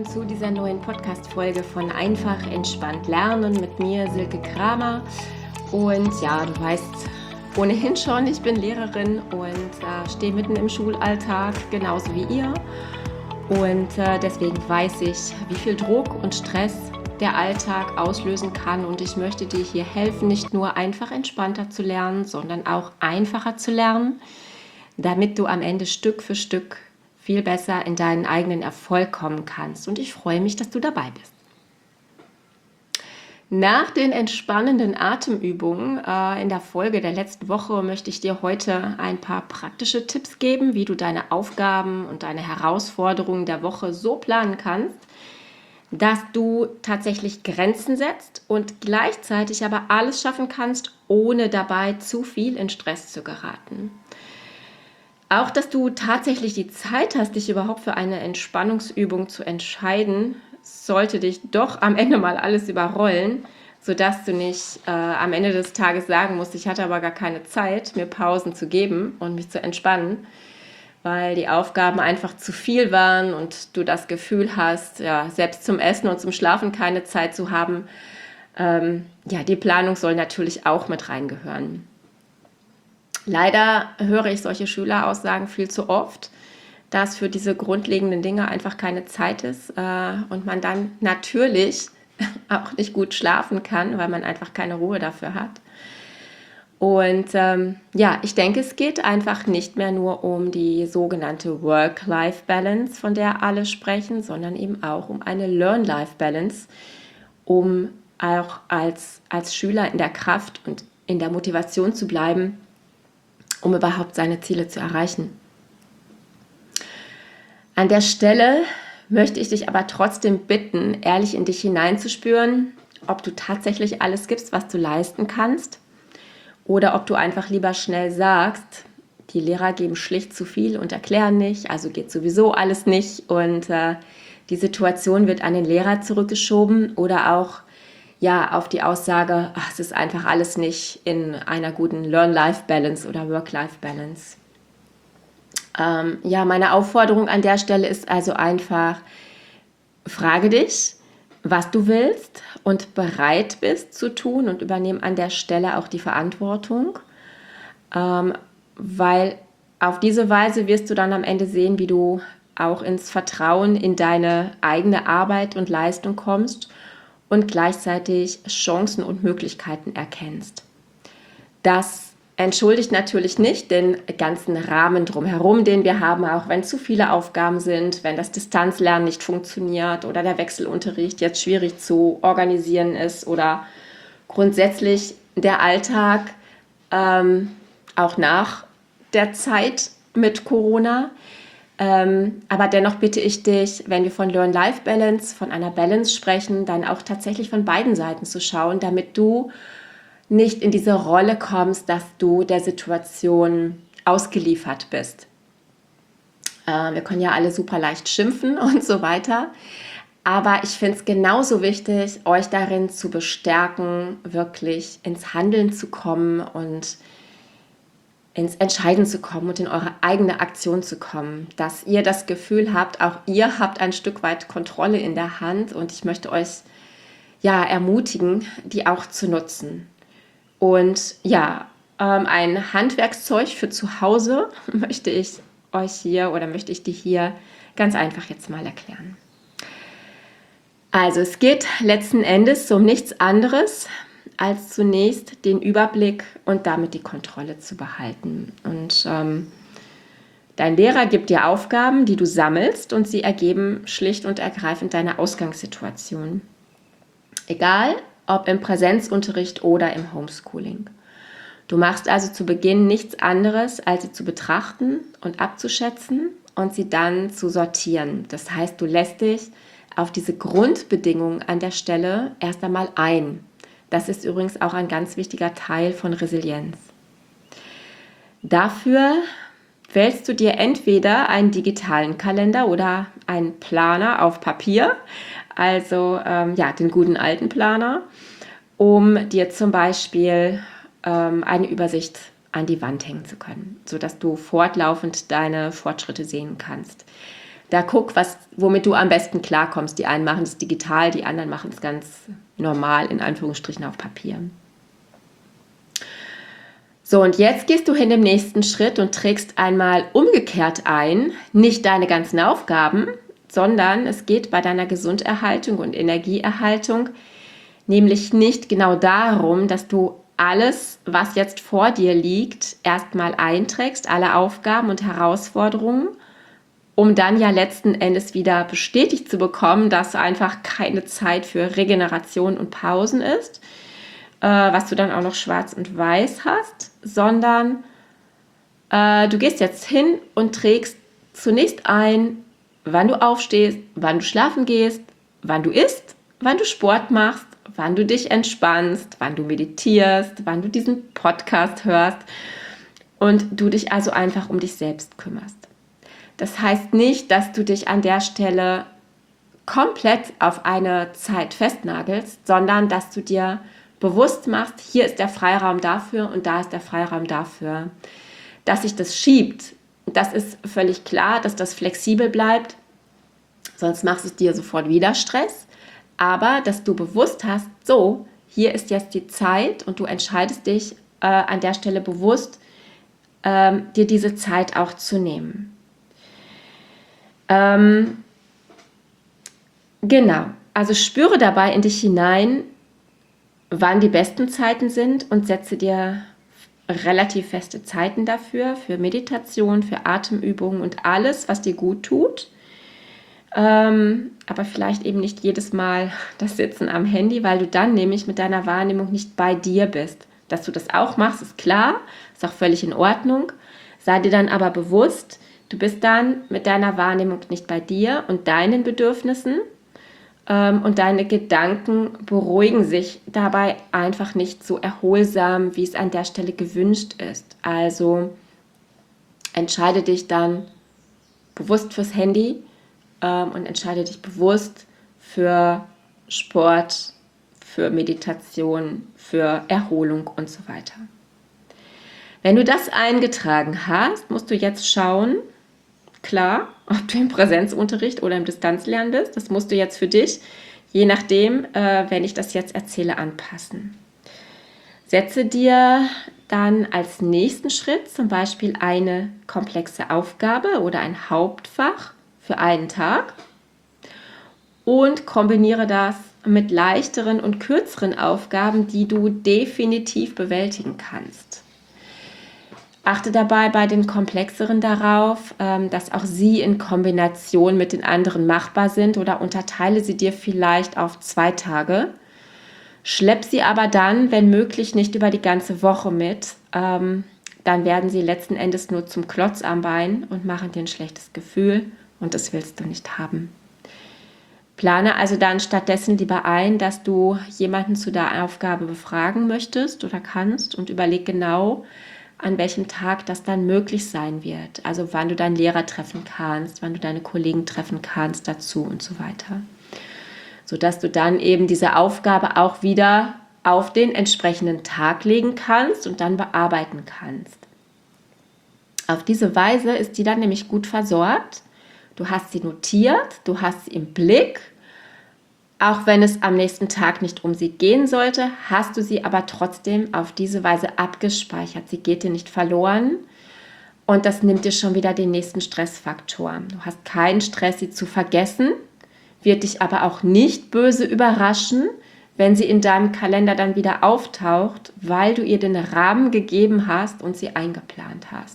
willkommen zu dieser neuen Podcast-Folge von Einfach entspannt lernen mit mir, Silke Kramer. Und ja, du weißt ohnehin schon, ich bin Lehrerin und stehe mitten im Schulalltag, genauso wie ihr. Und deswegen weiß ich, wie viel Druck und Stress der Alltag auslösen kann. Und ich möchte dir hier helfen, nicht nur einfach entspannter zu lernen, sondern auch einfacher zu lernen, damit du am Ende Stück für Stück viel besser in deinen eigenen Erfolg kommen kannst. Und ich freue mich, dass du dabei bist. Nach den entspannenden Atemübungen in der Folge der letzten Woche möchte ich dir heute ein paar praktische Tipps geben, wie du deine Aufgaben und deine Herausforderungen der Woche so planen kannst, dass du tatsächlich Grenzen setzt und gleichzeitig aber alles schaffen kannst, ohne dabei zu viel in Stress zu geraten. Auch, dass du tatsächlich die Zeit hast, dich überhaupt für eine Entspannungsübung zu entscheiden, sollte dich doch am Ende mal alles überrollen, sodass du nicht am Ende des Tages sagen musst, ich hatte aber gar keine Zeit, mir Pausen zu geben und mich zu entspannen, weil die Aufgaben einfach zu viel waren und du das Gefühl hast, ja, selbst zum Essen und zum Schlafen keine Zeit zu haben. Die Planung soll natürlich auch mit reingehören. Leider höre ich solche Schüleraussagen viel zu oft, dass für diese grundlegenden Dinge einfach keine Zeit ist und man dann natürlich auch nicht gut schlafen kann, weil man einfach keine Ruhe dafür hat. Und ich denke, es geht einfach nicht mehr nur um die sogenannte Work-Life-Balance, von der alle sprechen, sondern eben auch um eine Learn-Life-Balance, um auch als Schüler in der Kraft und in der Motivation zu bleiben, um überhaupt seine Ziele zu erreichen. An der Stelle möchte ich dich aber trotzdem bitten, ehrlich in dich hineinzuspüren, ob du tatsächlich alles gibst, was du leisten kannst, oder ob du einfach lieber schnell sagst, die Lehrer geben schlicht zu viel und erklären nicht, also geht sowieso alles nicht und die Situation wird an den Lehrer zurückgeschoben oder auch auf die Aussage, es ist einfach alles nicht in einer guten Learn-Life-Balance oder Work-Life-Balance. Meine Aufforderung an der Stelle ist also einfach, frage dich, was du willst und bereit bist zu tun und übernehme an der Stelle auch die Verantwortung, weil auf diese Weise wirst du dann am Ende sehen, wie du auch ins Vertrauen in deine eigene Arbeit und Leistung kommst und gleichzeitig Chancen und Möglichkeiten erkennst. Das entschuldigt natürlich nicht den ganzen Rahmen drumherum, den wir haben, auch wenn zu viele Aufgaben sind, wenn das Distanzlernen nicht funktioniert oder der Wechselunterricht jetzt schwierig zu organisieren ist oder grundsätzlich der Alltag auch nach der Zeit mit Corona. Aber dennoch bitte ich dich, wenn wir von Learn-Life-Balance, von einer Balance sprechen, dann auch tatsächlich von beiden Seiten zu schauen, damit du nicht in diese Rolle kommst, dass du der Situation ausgeliefert bist. Wir können ja alle super leicht schimpfen und so weiter, aber ich finde es genauso wichtig, euch darin zu bestärken, wirklich ins Handeln zu kommen und ins Entscheiden zu kommen und in eure eigene Aktion zu kommen, dass ihr das Gefühl habt, auch ihr habt ein Stück weit Kontrolle in der Hand und ich möchte euch ermutigen, die auch zu nutzen. Und ein Handwerkszeug für zu Hause möchte ich dir hier ganz einfach jetzt mal erklären. Also es geht letzten Endes um nichts anderes, als zunächst den Überblick und damit die Kontrolle zu behalten. Und dein Lehrer gibt dir Aufgaben, die du sammelst und sie ergeben schlicht und ergreifend deine Ausgangssituation. Egal, ob im Präsenzunterricht oder im Homeschooling. Du machst also zu Beginn nichts anderes, als sie zu betrachten und abzuschätzen und sie dann zu sortieren. Das heißt, du lässt dich auf diese Grundbedingungen an der Stelle erst einmal ein. Das ist übrigens auch ein ganz wichtiger Teil von Resilienz. Dafür wählst du dir entweder einen digitalen Kalender oder einen Planer auf Papier, also den guten alten Planer, um dir zum Beispiel eine Übersicht an die Wand hängen zu können, sodass du fortlaufend deine Fortschritte sehen kannst. Da guck, womit du am besten klarkommst. Die einen machen es digital, die anderen machen es ganz normal, in Anführungsstrichen auf Papier. So, und jetzt gehst du hin im nächsten Schritt und trägst einmal umgekehrt ein, nicht deine ganzen Aufgaben, sondern es geht bei deiner Gesunderhaltung und Energieerhaltung nämlich nicht genau darum, dass du alles, was jetzt vor dir liegt, erstmal einträgst, alle Aufgaben und Herausforderungen, um dann ja letzten Endes wieder bestätigt zu bekommen, dass einfach keine Zeit für Regeneration und Pausen ist, was du dann auch noch schwarz und weiß hast, sondern du gehst jetzt hin und trägst zunächst ein, wann du aufstehst, wann du schlafen gehst, wann du isst, wann du Sport machst, wann du dich entspannst, wann du meditierst, wann du diesen Podcast hörst und du dich also einfach um dich selbst kümmerst. Das heißt nicht, dass du dich an der Stelle komplett auf eine Zeit festnagelst, sondern dass du dir bewusst machst, hier ist der Freiraum dafür und da ist der Freiraum dafür. Dass sich das schiebt, das ist völlig klar, dass das flexibel bleibt, sonst machst du dir sofort wieder Stress. Aber dass du bewusst hast, so, hier ist jetzt die Zeit und du entscheidest dich an der Stelle bewusst, dir diese Zeit auch zu nehmen. Genau, also spüre dabei in dich hinein, wann die besten Zeiten sind und setze dir relativ feste Zeiten dafür, für Meditation, für Atemübungen und alles, was dir gut tut. Aber vielleicht eben nicht jedes Mal das Sitzen am Handy, weil du dann nämlich mit deiner Wahrnehmung nicht bei dir bist. Dass du das auch machst, ist klar, ist auch völlig in Ordnung. Sei dir dann aber bewusst, du bist dann mit deiner Wahrnehmung nicht bei dir und deinen Bedürfnissen und deine Gedanken beruhigen sich dabei einfach nicht so erholsam, wie es an der Stelle gewünscht ist. Also entscheide dich dann bewusst fürs Handy und entscheide dich bewusst für Sport, für Meditation, für Erholung und so weiter. Wenn du das eingetragen hast, musst du jetzt schauen, klar, ob du im Präsenzunterricht oder im Distanzlernen bist. Das musst du jetzt für dich, je nachdem, wenn ich das jetzt erzähle, anpassen. Setze dir dann als nächsten Schritt zum Beispiel eine komplexe Aufgabe oder ein Hauptfach für einen Tag und kombiniere das mit leichteren und kürzeren Aufgaben, die du definitiv bewältigen kannst. Achte dabei bei den komplexeren darauf, dass auch sie in Kombination mit den anderen machbar sind oder unterteile sie dir vielleicht auf 2 Tage. Schlepp sie aber dann, wenn möglich, nicht über die ganze Woche mit. Dann werden sie letzten Endes nur zum Klotz am Bein und machen dir ein schlechtes Gefühl und das willst du nicht haben. Plane also dann stattdessen lieber ein, dass du jemanden zu der Aufgabe befragen möchtest oder kannst und überleg genau, an welchem Tag das dann möglich sein wird. Also wann du deinen Lehrer treffen kannst, wann du deine Kollegen treffen kannst dazu und so weiter. Sodass du dann eben diese Aufgabe auch wieder auf den entsprechenden Tag legen kannst und dann bearbeiten kannst. Auf diese Weise ist die dann nämlich gut versorgt. Du hast sie notiert, du hast sie im Blick. Auch wenn es am nächsten Tag nicht um sie gehen sollte, hast du sie aber trotzdem auf diese Weise abgespeichert. Sie geht dir nicht verloren und das nimmt dir schon wieder den nächsten Stressfaktor. Du hast keinen Stress, sie zu vergessen, wird dich aber auch nicht böse überraschen, wenn sie in deinem Kalender dann wieder auftaucht, weil du ihr den Rahmen gegeben hast und sie eingeplant hast.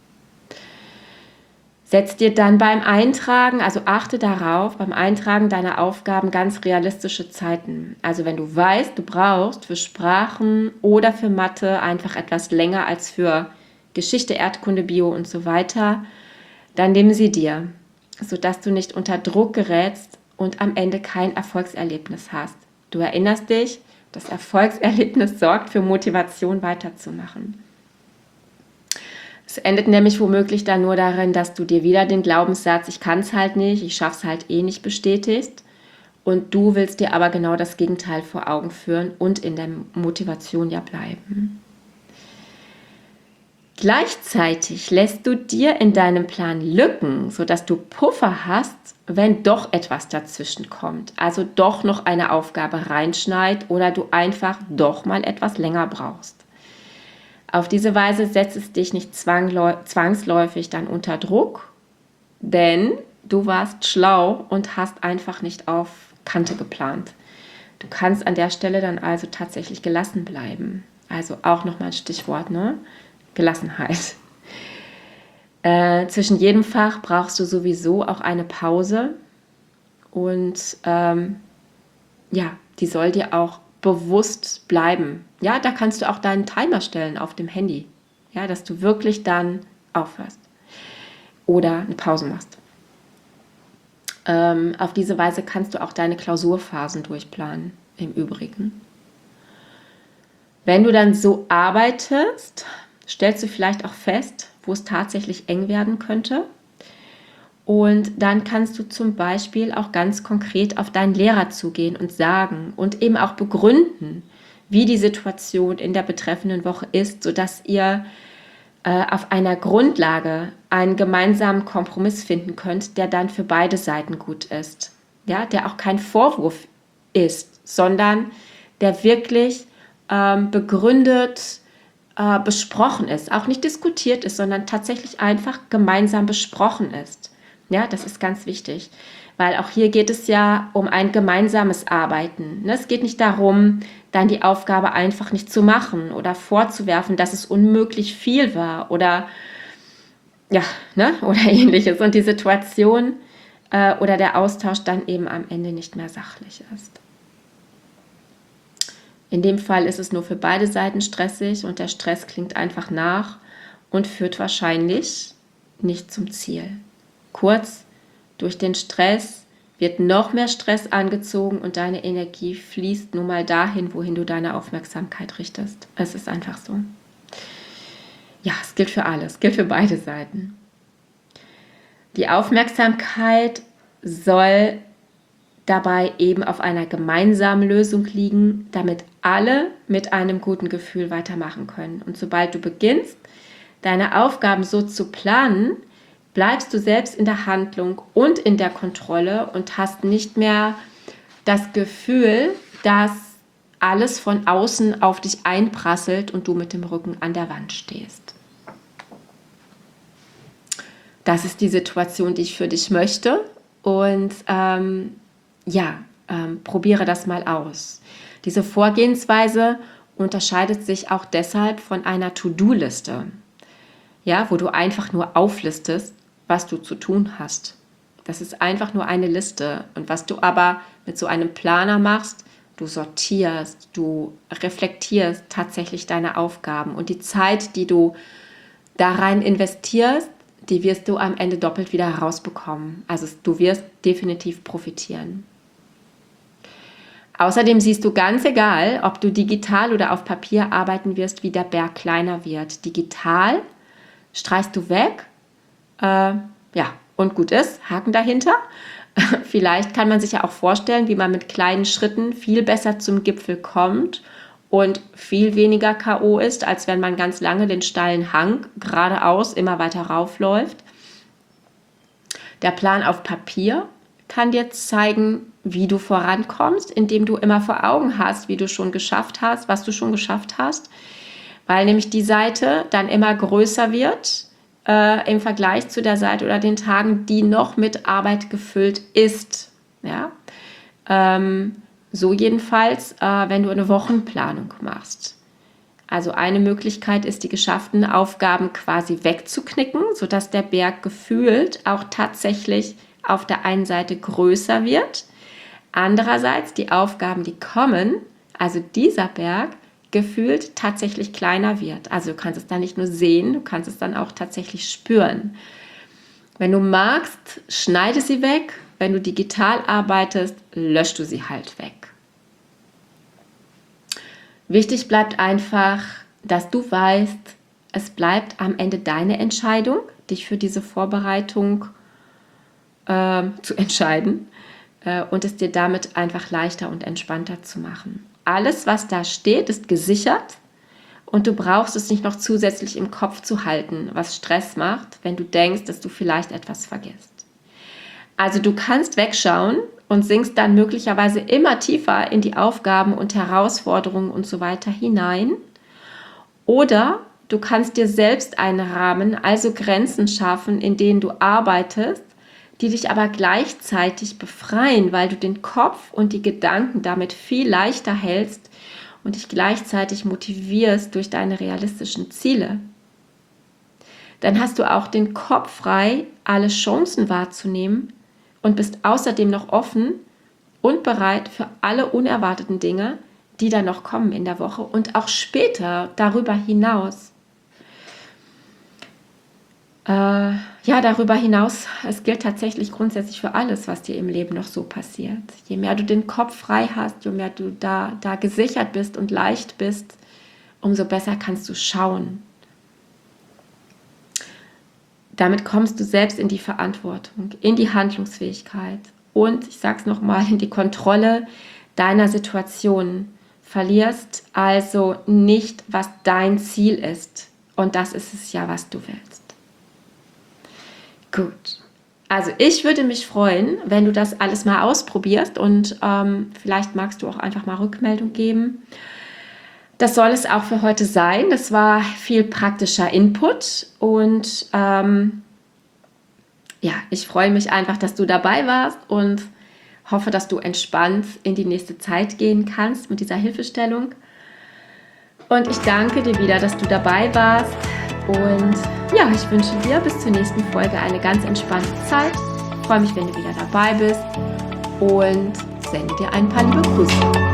Setz dir dann beim Eintragen, also achte darauf, beim Eintragen deiner Aufgaben ganz realistische Zeiten. Also wenn du weißt, du brauchst für Sprachen oder für Mathe einfach etwas länger als für Geschichte, Erdkunde, Bio und so weiter, dann nimm sie dir, sodass du nicht unter Druck gerätst und am Ende kein Erfolgserlebnis hast. Du erinnerst dich, das Erfolgserlebnis sorgt für Motivation weiterzumachen. Es endet nämlich womöglich dann nur darin, dass du dir wieder den Glaubenssatz, ich kann es halt nicht, ich schaffe es halt eh nicht, bestätigst. Und du willst dir aber genau das Gegenteil vor Augen führen und in der Motivation ja bleiben. Gleichzeitig lässt du dir in deinem Plan Lücken, sodass du Puffer hast, wenn doch etwas dazwischen kommt, also doch noch eine Aufgabe reinschneit oder du einfach doch mal etwas länger brauchst. Auf diese Weise setzt es dich nicht zwangsläufig dann unter Druck, denn du warst schlau und hast einfach nicht auf Kante geplant. Du kannst an der Stelle dann also tatsächlich gelassen bleiben. Also auch nochmal ein Stichwort, ne? Gelassenheit. Zwischen jedem Fach brauchst du sowieso auch eine Pause und ja, die soll dir auch bewusst bleiben. Ja, da kannst du auch deinen Timer stellen auf dem Handy, ja, dass du wirklich dann aufhörst oder eine Pause machst. Auf diese Weise kannst du auch deine Klausurphasen durchplanen, im Übrigen. Wenn du dann so arbeitest, stellst du vielleicht auch fest, wo es tatsächlich eng werden könnte. Und dann kannst du zum Beispiel auch ganz konkret auf deinen Lehrer zugehen und sagen und eben auch begründen, wie die Situation in der betreffenden Woche ist, sodass ihr auf einer Grundlage einen gemeinsamen Kompromiss finden könnt, der dann für beide Seiten gut ist. Ja, der auch kein Vorwurf ist, sondern der wirklich begründet besprochen ist, auch nicht diskutiert ist, sondern tatsächlich einfach gemeinsam besprochen ist. Ja, das ist ganz wichtig, weil auch hier geht es ja um ein gemeinsames Arbeiten. Es geht nicht darum, dann die Aufgabe einfach nicht zu machen oder vorzuwerfen, dass es unmöglich viel war oder ja, ne, oder ähnliches und die Situation oder der Austausch dann eben am Ende nicht mehr sachlich ist. In dem Fall ist es nur für beide Seiten stressig und der Stress klingt einfach nach und führt wahrscheinlich nicht zum Ziel. Kurz, durch den Stress wird noch mehr Stress angezogen und deine Energie fließt nun mal dahin, wohin du deine Aufmerksamkeit richtest. Es ist einfach so. Ja, es gilt für alles, es gilt für beide Seiten. Die Aufmerksamkeit soll dabei eben auf einer gemeinsamen Lösung liegen, damit alle mit einem guten Gefühl weitermachen können. Und sobald du beginnst, deine Aufgaben so zu planen, bleibst du selbst in der Handlung und in der Kontrolle und hast nicht mehr das Gefühl, dass alles von außen auf dich einprasselt und du mit dem Rücken an der Wand stehst. Das ist die Situation, die ich für dich möchte und probiere das mal aus. Diese Vorgehensweise unterscheidet sich auch deshalb von einer To-Do-Liste, ja, wo du einfach nur auflistest, was du zu tun hast. Das ist einfach nur eine Liste. Und was du aber mit so einem Planer machst, du sortierst, du reflektierst tatsächlich deine Aufgaben. Und die Zeit, die du da rein investierst, die wirst du am Ende doppelt wieder herausbekommen. Also du wirst definitiv profitieren. Außerdem siehst du ganz egal, ob du digital oder auf Papier arbeiten wirst, wie der Berg kleiner wird. Digital streichst du weg, und gut ist, Haken dahinter. Vielleicht kann man sich ja auch vorstellen, wie man mit kleinen Schritten viel besser zum Gipfel kommt und viel weniger K.O. ist, als wenn man ganz lange den steilen Hang geradeaus immer weiter raufläuft. Der Plan auf Papier kann dir zeigen, wie du vorankommst, indem du immer vor Augen hast, wie du schon geschafft hast, was du schon geschafft hast, weil nämlich die Seite dann immer größer wird im Vergleich zu der Seite oder den Tagen, die noch mit Arbeit gefüllt ist. Ja? So jedenfalls, wenn du eine Wochenplanung machst. Also eine Möglichkeit ist, die geschafften Aufgaben quasi wegzuknicken, sodass der Berg gefühlt auch tatsächlich auf der einen Seite größer wird. Andererseits die Aufgaben, die kommen, also dieser Berg, gefühlt tatsächlich kleiner wird. Also du kannst es dann nicht nur sehen, du kannst es dann auch tatsächlich spüren. Wenn du magst, schneide sie weg. Wenn du digital arbeitest, löschst du sie halt weg. Wichtig bleibt einfach, dass du weißt, es bleibt am Ende deine Entscheidung, dich für diese Vorbereitung zu entscheiden und es dir damit einfach leichter und entspannter zu machen. Alles, was da steht, ist gesichert und du brauchst es nicht noch zusätzlich im Kopf zu halten, was Stress macht, wenn du denkst, dass du vielleicht etwas vergisst. Also du kannst wegschauen und sinkst dann möglicherweise immer tiefer in die Aufgaben und Herausforderungen und so weiter hinein. Oder du kannst dir selbst einen Rahmen, also Grenzen schaffen, in denen du arbeitest, die dich aber gleichzeitig befreien, weil du den Kopf und die Gedanken damit viel leichter hältst und dich gleichzeitig motivierst durch deine realistischen Ziele. Dann hast du auch den Kopf frei, alle Chancen wahrzunehmen und bist außerdem noch offen und bereit für alle unerwarteten Dinge, die dann noch kommen in der Woche und auch später darüber hinaus. Darüber hinaus, es gilt tatsächlich grundsätzlich für alles, was dir im Leben noch so passiert. Je mehr du den Kopf frei hast, je mehr du da gesichert bist und leicht bist, umso besser kannst du schauen. Damit kommst du selbst in die Verantwortung, in die Handlungsfähigkeit und, ich sage es nochmal, in die Kontrolle deiner Situation. Verlierst also nicht, was dein Ziel ist. Und das ist es ja, was du willst. Gut. Also ich würde mich freuen, wenn du das alles mal ausprobierst und vielleicht magst du auch einfach mal Rückmeldung geben. Das soll es auch für heute sein. Das war viel praktischer Input und ich freue mich einfach, dass du dabei warst und hoffe, dass du entspannt in die nächste Zeit gehen kannst mit dieser Hilfestellung. Und ich danke dir wieder, dass du dabei warst. Und ja, ich wünsche dir bis zur nächsten Folge eine ganz entspannte Zeit. Ich freue mich, wenn du wieder dabei bist und sende dir ein paar liebe Grüße.